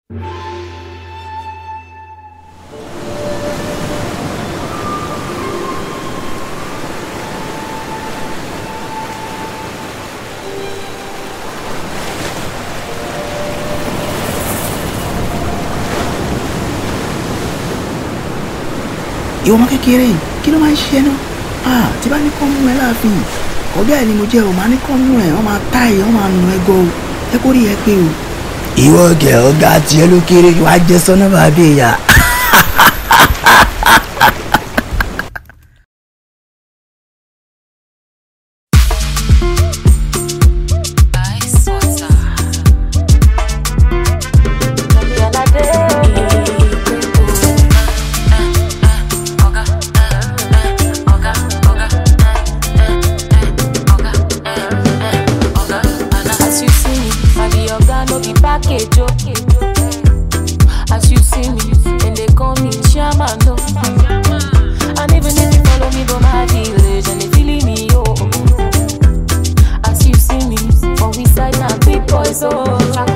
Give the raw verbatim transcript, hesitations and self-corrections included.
ìwọ ọmọ kékeré kí ló máa ń ṣe náà ah tí bá ní kọ́ mú ẹ láàfin ọ̀gá ẹ̀ ni mo jẹ́ o máa ní kọ́ mú ẹ wọ́n máa tá ẹ wọ́n máa nù ẹ gan o ẹ kó rí ẹ pé o. ìwọ kẹ ọ̀gá tiẹ̀ ló kéré wàá jẹ sọ́nà bàbá ìyá. As you see me, and they call me Shaman, no. And even if you follow me, go my village, and they feeling me, oh. As you see me, on we side now, big boys, oh.